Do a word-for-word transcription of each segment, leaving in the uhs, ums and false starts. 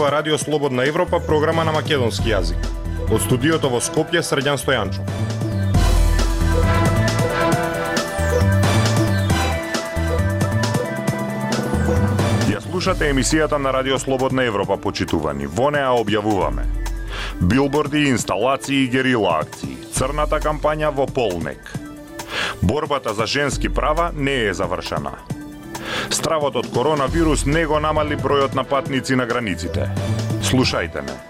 зборува Радио Слободна Европа, програма на македонски јазик. Од студиото во Скопје, Срđan Стојанчов. Ја слушате емисијата на Радио Слободна Европа, почитувани. Во неа објавуваме билборди, инсталации и герила акции, црната кампања во Полнек. Борбата за женски права не е завршена. Стравот од коронавирус не го намали бројот на патници на границите. Слушајте ме.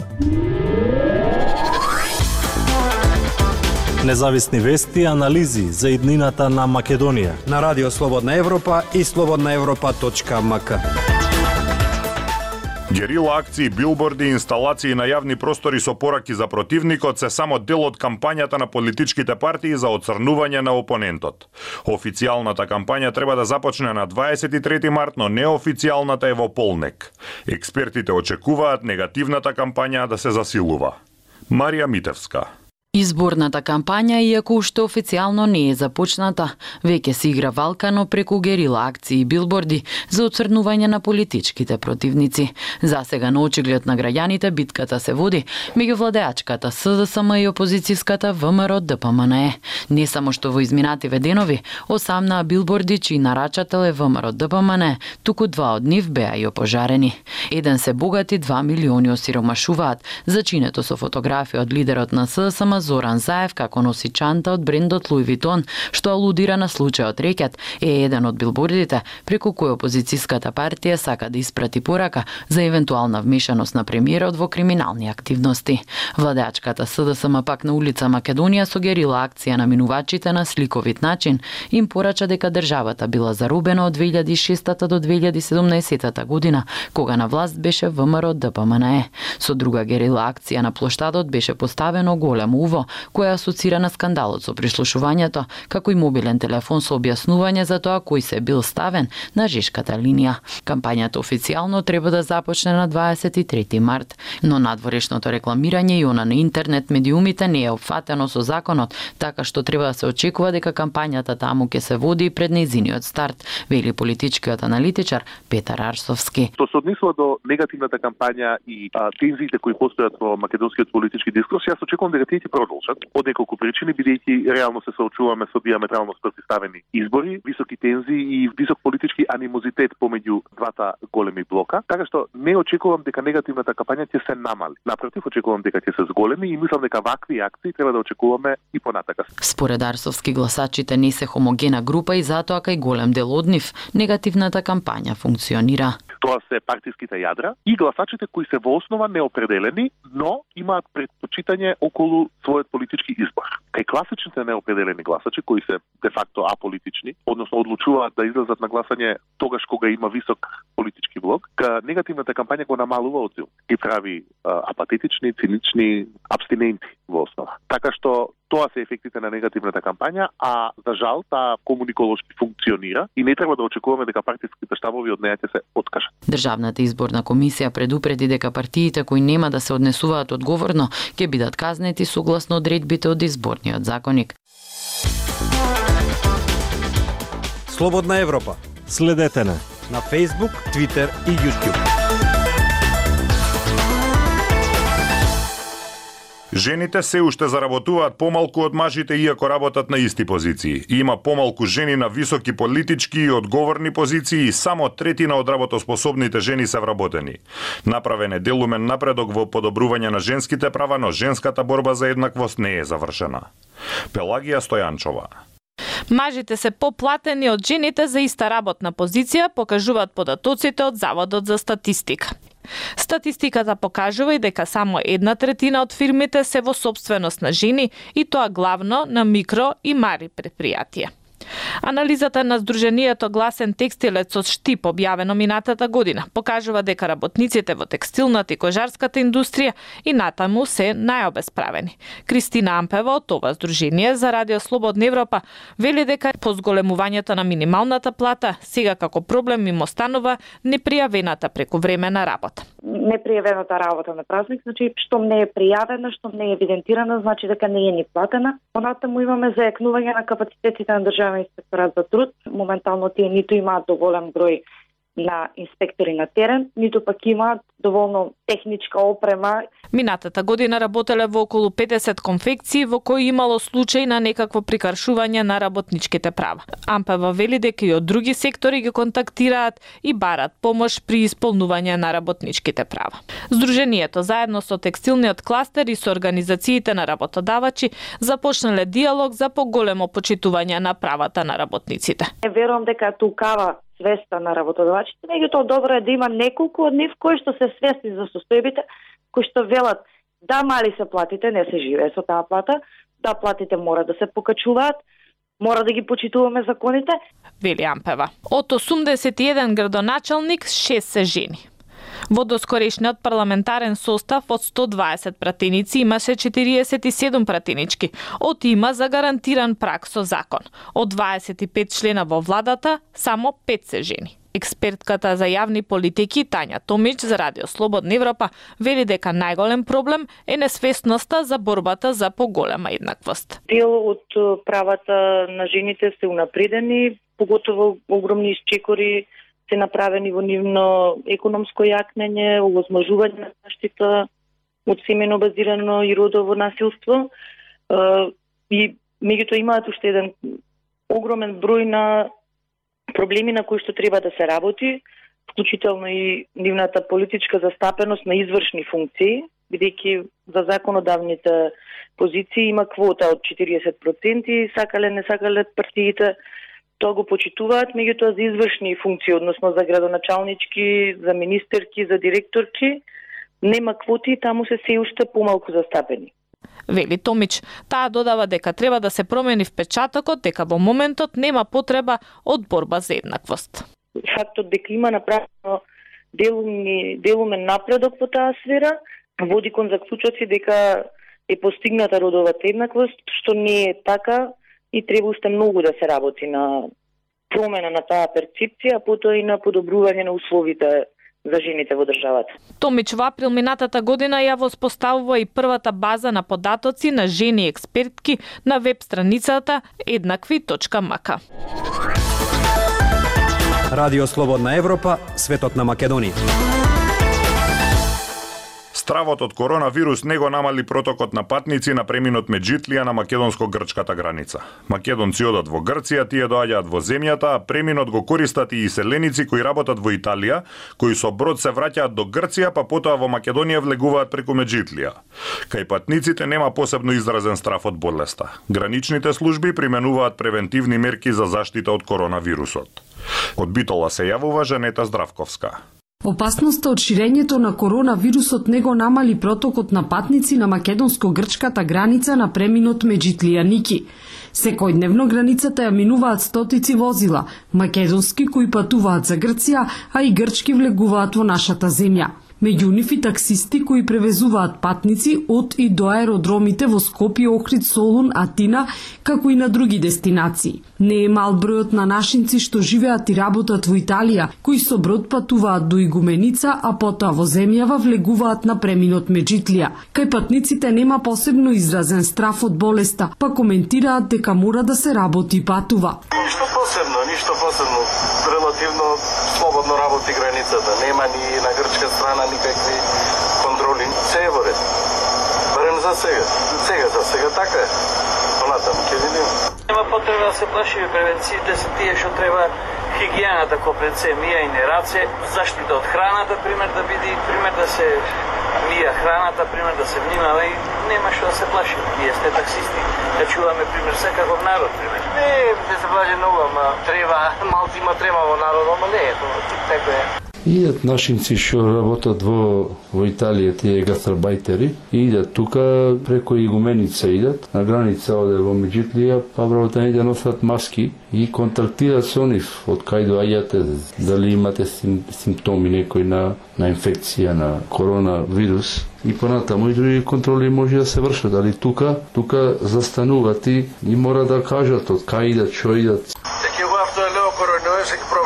Независни вести и анализи за иднината на Македонија на Радио Слободна Европа и слободна европа точка ем ка. Герила акции, билборди и инсталации на јавни простори со пораки за противникот се само дел од кампањата на политичките партии за оцрнување на опонентот. Официјалната кампања треба да започне на дваесет и трети март, но неофицијалната е во Полнек. Експертите очекуваат негативната кампања да се засилува. Марија Митевска. Изборната кампања, иако уште официјално не е започната, веќе се игра валкано преку герила акции и билборди за оцрнување на политичките противници. Засега на очиглед на граѓаните битката се води меѓу владеачката С Д С М и опозицијската В М Р Д П М Н Е. Не само што во изминативе денови осамнаа билборди чиј нарачател е В М Р Д П М Н Е, туку два од нив беа и опожарени. Еден се богати, два милиони осиромашуваат, зачинето со фотографија од лидерот на С Д С М Зоран Заев како носи чанта од брендот Луи Витон, што алудира на случајот рекет, е еден од билбордите преку кој опозицијската партија сака да испрати порака за евентуална вмешаност на премиерот во криминални активности. Владеачката С Д С М пак на улица Македонија со герила акција на минувачите на сликовит начин им порача дека државата била заробена од две илјади и шеста до две илјади и седумнаесета година, кога на власт беше В М Р Д П М Н Е. Со друга герила акција на плоштадот беше поставено големо уво која асоцира на скандалот со прислушувањето, како и мобилен телефон со објаснување за тоа кој се бил ставен на жешката линија. Кампањата официјално треба да започне на дваесет и трети март, но надворешното рекламирање и она на интернет медиумите не е опфатено со законот, така што треба да се очекува дека кампањата таму ќе се води и пред нејзиниот старт, вели политичкиот аналитичар Петар Арсовски. Што се однесува до негативната кампања и а, тензиите кои постојат во македонскиот политички дискурс, јас очекувам дека тие ќе продолжат од неколку причини, бидејќи реално се соочуваме со диаметрално спротивставени избори, високи тензии и висок политички анимозитет помеѓу двата големи блока, така што не очекувам дека негативната кампања ќе се намали. Напротив, очекувам дека ќе се зголеми и мислам дека вакви акции треба да очекуваме и понатака. Според Арсовски, гласачите не се хомогена група и затоа кај голем дел од нив негативната кампања функционира. Тоа се партиските јадра и гласачите кои се во основа неопределени, но имаат предпочитање околу својот политички избор. Кај класичните неопределени гласачи кои се де факто аполитични, односно одлучуваат да излезат на гласање тогаш кога има висок политички блок, ка негативната кампања го намалува одзив. Ги прави а, апатетични, цинични, абстиненти во основа. Така што тоа се ефектите на негативната кампања, а за жал таа комуниколошки функционира и не треба да очекуваме дека партиските штабови од неја ќе се откажат. Државната изборна комисија предупреди дека партиите кои нема да се однесуваат одговорно ќе бидат казнети согласно одредбите од изборниот законник. Слободна Европа. Следете на на Facebook, Twitter и YouTube. Жените се уште заработуваат помалку од мажите иако работат на исти позиции. Има помалку жени на високи политички и одговорни позиции и само третина од работоспособните жени се вработени. Направен е делумен напредок во подобрување на женските права, но женската борба за еднаквост не е завршена. Пелагија Стојанчова. Мажите се поплатени од жените за иста работна позиција, покажуваат податоците од Заводот за статистика. Статистиката покажува и дека само една третина од фирмите се во сопственост на жени и тоа главно на микро и мали предпријатија. Анализата на Сдруженијето Гласен текстилец од Штип, објавено минатата година, покажува дека работниците во текстилната и кожарската индустрија и натаму се најобесправени. Кристина Ампева од ова Сдружение за Радио Слободна Европа вели дека по зголемувањето на минималната плата сега како проблем им останува непријавената прекувремена работа. Непријавената работа на празник, значи штом не е пријавена, штом не е евидентирана, значи дека не е ни платена. Понатаму имаме зајакнување на капацитетите на Државен инспекторат за труд. Моментално тие ниту имаат доволен број на инспектори на терен, ниту пак имаат доволно техничка опрема. Минатата година работеле во околу петдесет конфекции во кои имало случај на некакво прикршување на работничките права. Ампева вели дека и од други сектори ги контактираат и барат помош при исполнување на работничките права. Здруженијето заедно со текстилниот кластер и со организациите на работодавачи започнале диалог за поголемо почитување на правата на работниците. Верувам дека тукава свеста на работодавачите, меѓутоа добро е да има неколку од нив кои што се свесни за состојбите, кои што велат да мали се платите, не се живее со таа плата, да платите мора да се покачуваат, мора да ги почитуваме законите. Вели Ампева. Од осумдесет и еден градоначалник, шест се жени. Во доскорешниот парламентарен состав од сто дваесет пратеници имаше четириесет и седум пратенички. Од има за гарантиран праг со закон. Од дваесет и пет члена во владата, само пет се жени. Експертката за јавни политики Тања Томич за Радио Слободна Европа вели дека најголем проблем е несвесноста за борбата за поголема еднаквост. Дел од правата на жените се унапредени, поготово огромни исчекори се направени во нивно економско јакнење, овозможување на заштита од семено базирано и родово насилство. И меѓутоа имаат уште еден огромен број на проблеми на кои што треба да се работи, вклучително и нивната политичка застапеност на извршни функции, бидејќи за законодавните позиции има квота од четириесет проценти, сакале не сакале партиите, тоа го почитуваат, меѓутоа за извршни функции, односно за градоначалнички, за министерки, за директорки, нема квоти, таму се се уште помалку застапени. Вели Томич, таа додава дека треба да се промени впечатокот, дека во моментот нема потреба од борба за еднаквост. Фактот дека има направено делумни, делумен напредок во таа сфера, води кон заклучоци дека е постигната родовата еднаквост, што не е така и треба уште многу да се работи на промена на таа перцепција, а потоа и на подобрување на условите за жените во државата. Томич во април минатата година ја воспоставува и првата база на податоци на жени експертки на веб страницата еднакви точка м к. Радио Слободна Европа, светот на Македонија. Стравот од коронавирус не го намали протокот на патници на преминот Меджитлија на македонско-грчката граница. Македонци одат во Грција, тие доаѓаат во земјата, а преминот го користат и иселеници кои работат во Италија, кои со брод се враќаат до Грција, па потоа во Македонија влегуваат преку Меджитлија. Кај патниците нема посебно изразен страф од болеста. Граничните служби применуваат превентивни мерки за заштита од коронавирусот. Од Битола се јавува Жанета Здравковска. Опасноста од ширењето на коронавирусот не го намали протокот на патници на македонско-грчката граница на преминот Меджитлија-Ники. Секојдневно границата ја минуваат стотици возила, македонски кои патуваат за Грција, а и грчки влегуваат во нашата земја. Меѓу нив и таксисти кои превезуваат патници од и до аеродромите во Скопје, Охрид, Солун, Атина, како и на други дестинации. Не е мал бројот на нашинци што живеат и работат во Италија, кои со брод патуваат до Игуменица, а потоа во земјава влегуваат на преминот Меджитлија. Кај патниците нема посебно изразен страф од болеста, па коментираат дека мора да се работи и патува. Ништо посебно, ништо посебно. Релативно слободно работи границата. Нема ни на грчка страна никакви контроли. Се е во ред. Барем за сега. Сега за сега така е. Понатаму ќе видиме. Нема потреба да се плашиме, превенциите се тие што треба, хигиената ко пред се мија и не раце, заштита од храната, пример да биде, пример да се мија храната, пример да се внимава и нема што да се плаши. Ние сте таксисти, да чуваме пример секаков народ, пример. Не, не се плаши многу, ама треба, малци има треба во народот, ама не е тоа, така е. Идат нашинци што работат во, во Италија, тие гастарбајтери, идат тука преку Игуменица идат, на граница оде во Меджитлија, па вработените носат маски и контактираат со нив, од кај доаѓате, дали имате сим, симптоми некои на, на инфекција на коронавирус. И понатаму и други контроли може да се вршат, али тука, тука застануват и, и мора да кажат од кај идат, што идат.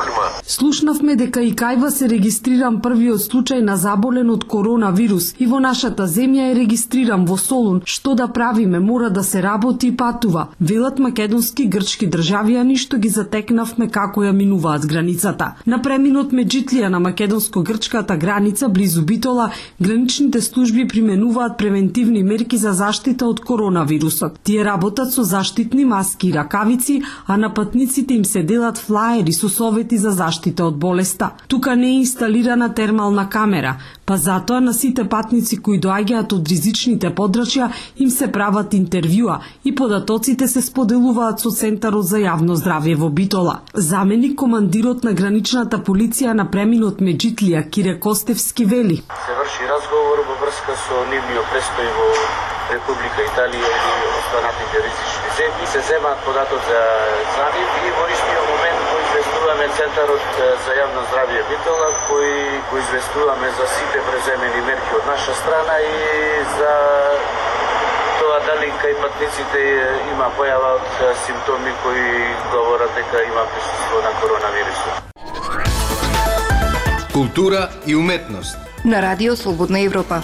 Слушнавме дека и кај вас е регистриран првиот случај на заболен од коронавирус и во нашата земја е регистриран во Солун. Што да правиме, мора да се работи и патува. Велат македонски грчки државјани што ги затекнавме како ја минуваат границата. На преминот Меджитлија на македонско-грчката граница близу Битола, граничните служби применуваат превентивни мерки за заштита од коронавирусот. Тие работат со заштитни маски и ракавици, а на патниците им се делат флаери со совети за заштита од болеста. Тука не е инсталирана термална камера, па затоа на сите патници кои доаѓаат од ризичните подрачја им се прават интервјуа и податоците се споделуваат со Центарот за јавно здравје во Битола. Заменик командирот на граничната полиција на преминот Меджитлија Кире Костевски вели: се врши разговор во врска со нивниот престој во Република Италија или останатите ризични земји, се земаат податоци за за нив и во истиот момент го известуваме Центарот за јавно здравје Битола, кој го известуваме за сите преземени мерки од наша страна и за тоа дали кај патниците има појава од симптоми кои говорат дека има присуство на коронавирусот. Култура и уметност на Радио Слободна Европа.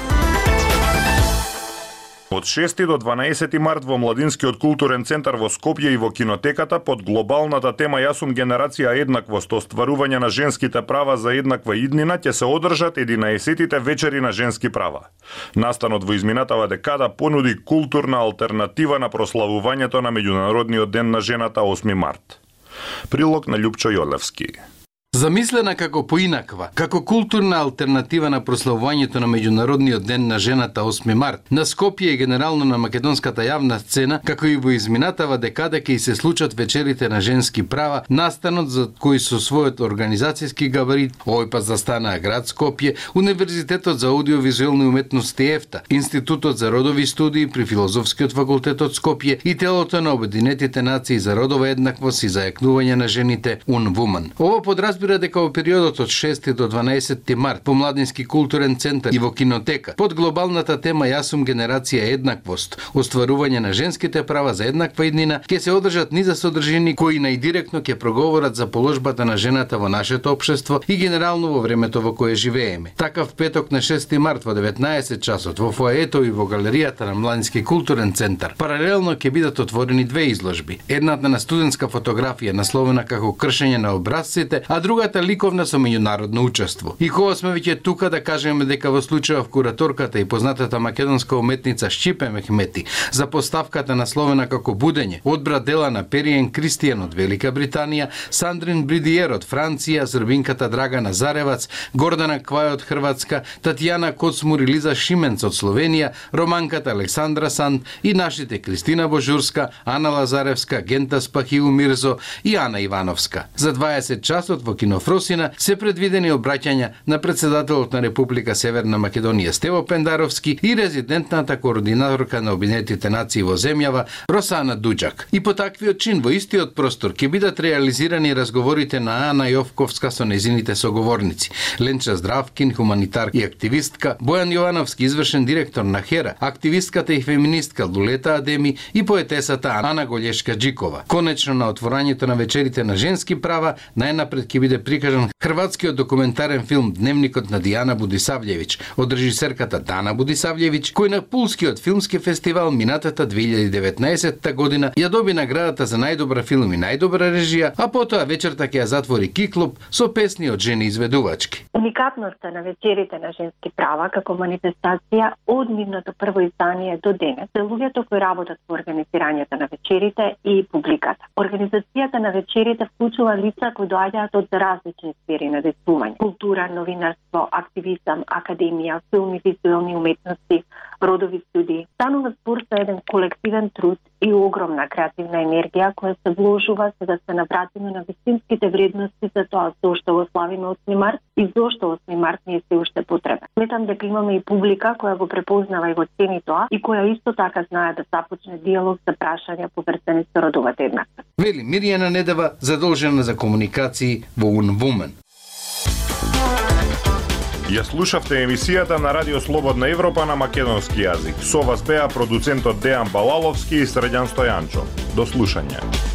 Од шести до дванаесети март во Младинскиот културен центар во Скопје и во кинотеката под глобалната тема Јас сум генерација еднаквост, остварување на женските права за еднаква иднина, ќе се одржат единаесеттите вечери на женски права. Настанот во изминатава декада понуди културна алтернатива на прославувањето на Меѓународниот ден на жената осми март. Прилог на Љупчо Јолевски. Замислена како поинаква, како културна алтернатива на прославувањето на Меѓународниот ден на жената осми март, на Скопје и генерално на македонската јавна сцена, како и во изминатава декада ќе се случат вечерите на женски права, настанот за кој со својот организацијски габарит, овој пат застанаа град Скопје, Универзитетот за аудиовизуелни уметности ЕФТА, Институтот за родови студии при Филозофскиот факултет од Скопје и телото на Обединетите нации за родова еднаквост и зајакнување на жените УН-Вуман. Ова подразбира дека во периодот од шести до дванаесети март во Младински културен центар и во кинотека под глобалната тема Јас сум генерација еднаквост, остварување на женските права за еднаква иднина, ќе се одржат низа содржини кои најдиректно ќе проговорат за положбата на жената во нашето општество и генерално во времето во кое живееме. Такав петок на шести март во деветнаесет часот во фоаето и во галеријата на Младински културен центар паралелно ќе бидат отворени две изложби. Едната на студентска фотографија насловена како кршење на образците, а другата ликовна со меѓународно учество. И кога сме веќе тука да кажеме дека во случајов кураторката и познатата македонска уметница Шчипе Мехмети за поставката насловена како Будење одбра дела на Периен Кристијан од Велика Британија, Сандрин Бридиер од Франција, србинката Драгана Заревац, Гордана Квај од Хрватска, Татјана Коцмур и Лиза Шименц од Словенија, романката Александра Санд и нашите Кристина Божурска, Ана Лазаревска, Гента Спахиу Мирзо и Ана Ивановска. За дваесет часот во кино Фросина се предвидени обраќања на председателот на Република Северна Македонија Стево Пендаровски и резидентната координаторка на Обединетите нации во земјава Росана Дуџак. И по таквиот чин во истиот простор ќе бидат реализирани разговорите на Ана Јовковска со незините соговорници, Ленча Здравкин, хуманитар и активистка, Бојан Јовановски, извршен директор на Хера, активистката и феминистка Лулета Адеми и поетесата Ана Голешка Джикова. Конечно на отворањето на вечерите на женски права најнапред ќе биде прикажан хрватскиот документарен филм Дневникот на Дијана Будисављевиќ од режисерката Дана Будисављевиќ, кој на Пулскиот филмски фестивал минатата две илјади и деветнаесетта година ја доби наградата за најдобра филм и најдобра режија, а потоа вечерта ќе ја затвори Киклуб со песни од жени изведувачки. Уникатноста на вечерите на женски права како манифестација од нивното прво издание до денес се луѓето кои работат во организирањето на вечерите и публиката. Организацијата на вечерите вклучува лица кои доаѓаат од различни сфери на действување: култура, новинарство, активизам, академија, филм и визуелни уметности, родови студии. Станува збор за еден колективен труд и огромна креативна енергија која се вложува за да се навратиме на вистинските вредности за тоа зошто го славиме осми март и зошто осми март ни е се уште потребен. Сметам дека имаме и публика која го препознава и го цени тоа и која исто така знае да започне диалог за прашања поврзани со родовата еднаквост. Вели Мирјана Недева, задолжена за комуникации во УН-Вумен. Ја слушавте емисијата на Радио Слободна Европа на македонски јазик. Со вас беа продуцентот Дејан Балаловски и Средјан Стојанчо. До слушање.